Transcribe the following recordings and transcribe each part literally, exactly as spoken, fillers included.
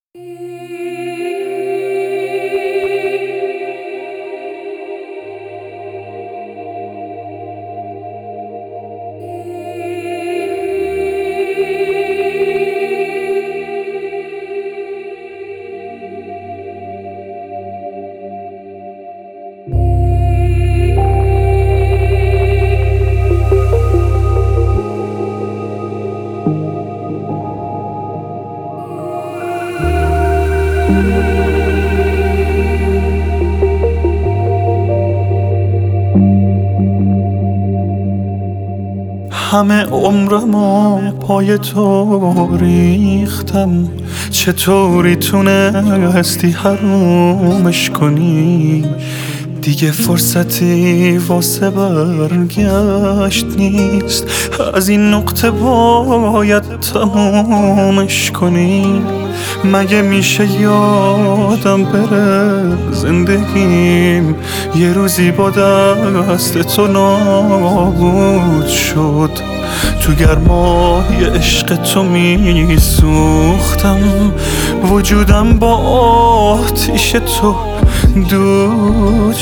همه عمرمو پای تو ریختم، چطوری تونستی حرومش کنی؟ دیگه فرصتی واسه برگشت نیست، از این نقطه باید تمومش کنی. مگه میشه یادم بره زندگیم یه روزی با دست تو نابود شد؟ تو گرمای عشق تو میسوختم، وجودم با آتیش تو دود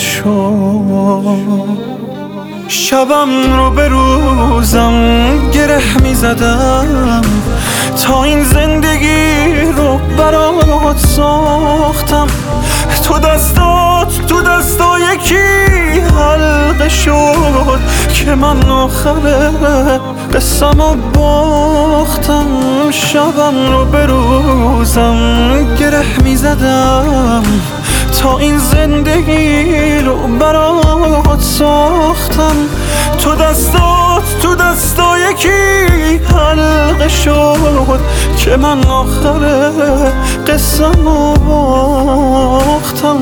شد. شبم رو به روزم گره میزدم، تا این زندگی رو برات ساختم. تو دستات تو دستا یکی حلقه شد که من آخر قصه‌مو باختم. شبم رو به روزم گره میزدم، تا این زندگی رو برات ساختم. تو دستات تو دستا یکی حلقه شد که من آخر قصه‌مو باختم.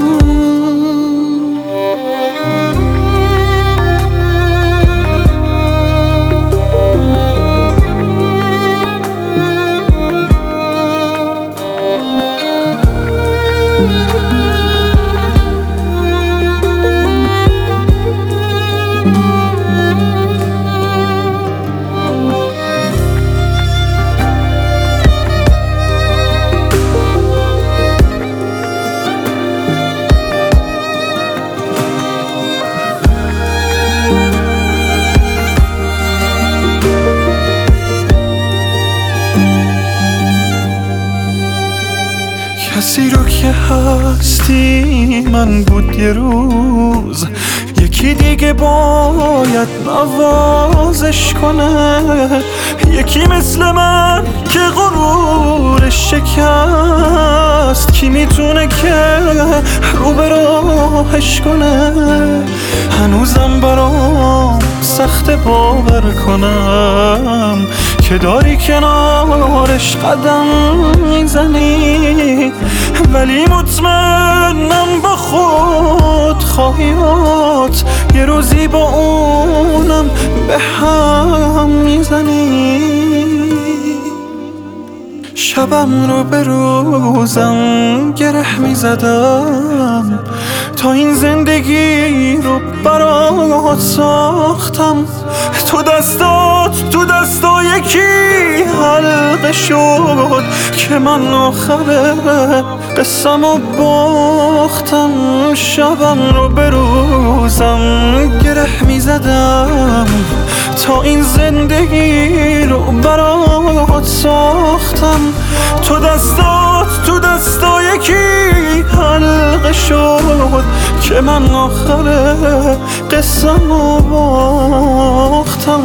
کسی رو که هستی من بود یه روز، یکی دیگه باید نوازش کنه. یکی مثل من که غرورش شکست، کی میتونه که رو به راهش کنه؟ هنوزم برام سخت باور کنم که داری کنارش قدم میزنی، ولی مطمئنم با خود خواهیات یه روزی با اونم به هم میزنی. شبم رو به روزم گره میزدم، تا این زندگی رو برات ساختم. تو دستات تو دستا یکی حلقه شد که من آخر قصه‌مو باختم. شبم رو به روزم گره میزدم، تا این زندگی رو برات ساختم. تو دستات تو دستا یکی حلقه شد که من آخر قصه‌مو باختم.